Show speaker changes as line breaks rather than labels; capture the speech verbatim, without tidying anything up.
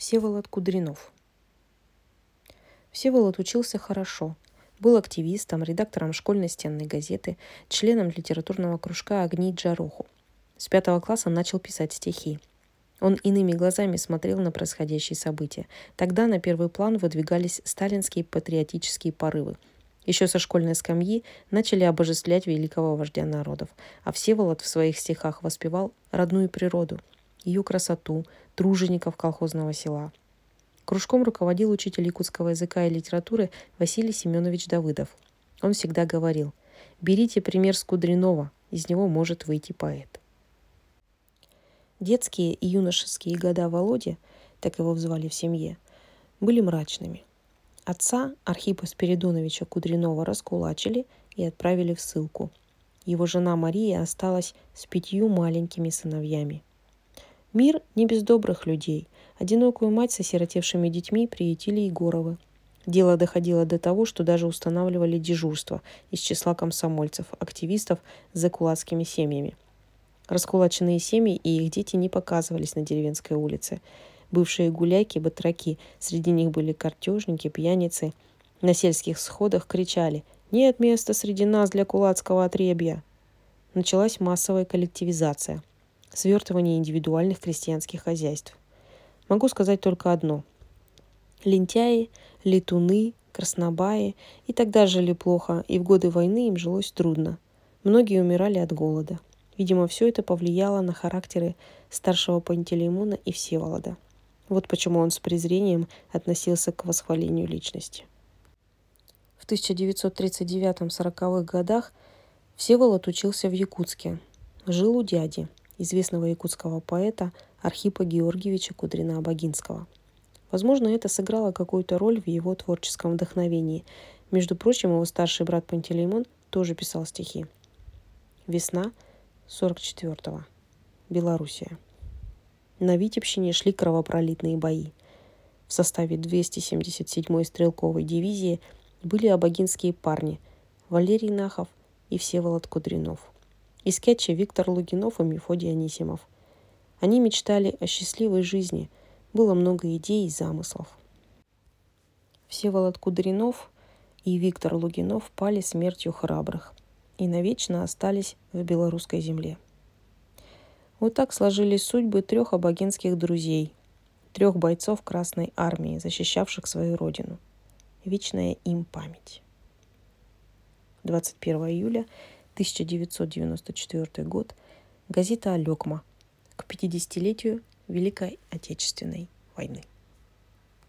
Всеволод Кудринов. Всеволод учился хорошо. Был активистом, редактором школьной стенной газеты, членом литературного кружка «Огни Джароху». С пятого класса начал писать стихи. Он иными глазами смотрел на происходящие события. Тогда на первый план выдвигались сталинские патриотические порывы. Еще со школьной скамьи начали обожествлять великого вождя народов, а Всеволод в своих стихах воспевал родную природу, ее красоту, тружеников колхозного села. Кружком руководил учитель якутского языка и литературы Василий Семенович Давыдов. Он всегда говорил: «Берите пример с Кудринова, из него может выйти поэт». Детские и юношеские года Володи, так его звали в семье, были мрачными. Отца Архипа Спиридоновича Кудринова раскулачили и отправили в ссылку. Его жена Мария осталась с пятью маленькими сыновьями. Мир не без добрых людей. Одинокую мать с осиротевшими детьми приютили Егоровы. Дело доходило до того, что даже устанавливали дежурство из числа комсомольцев, активистов за кулацкими семьями. Раскулаченные семьи и их дети не показывались на деревенской улице. Бывшие гуляки, батраки, среди них были картежники, пьяницы, на сельских сходах кричали: «Нет места среди нас для кулацкого отребья!» Началась массовая коллективизация, свертывание индивидуальных крестьянских хозяйств. Могу сказать только одно. Лентяи, летуны, краснобаи и тогда жили плохо, и в годы войны им жилось трудно. Многие умирали от голода. Видимо, все это повлияло на характеры старшего Пантелеймона и Всеволода. Вот почему он с презрением относился к восхвалению личности. В тысяча девятьсот тридцать девятом-сороковых годах Всеволод учился в Якутске. Жил у дяди, известного якутского поэта Архипа Георгиевича Кудрина-Обогинского. Возможно, это сыграло какую-то роль в его творческом вдохновении. Между прочим, его старший брат Пантелеймон тоже писал стихи. Весна сорок четвёртого. Белоруссия. На Витебщине шли кровопролитные бои. В составе двести семьдесят седьмой стрелковой дивизии были обогинские парни Валерий Нахов и Всеволод Кудринов. Из кетча Виктор Лугинов и Мефодий Анисимов. Они мечтали о счастливой жизни. Было много идей и замыслов. Всеволод Кудринов и Виктор Лугинов пали смертью храбрых и навечно остались в белорусской земле. Вот так сложились судьбы трех обогинских друзей, трех бойцов Красной Армии, защищавших свою родину. Вечная им память. двадцать первого июля тысяча девятьсот девяносто четвёртый год. Газета «Алекма» к пятидесятилетию Великой Отечественной войны.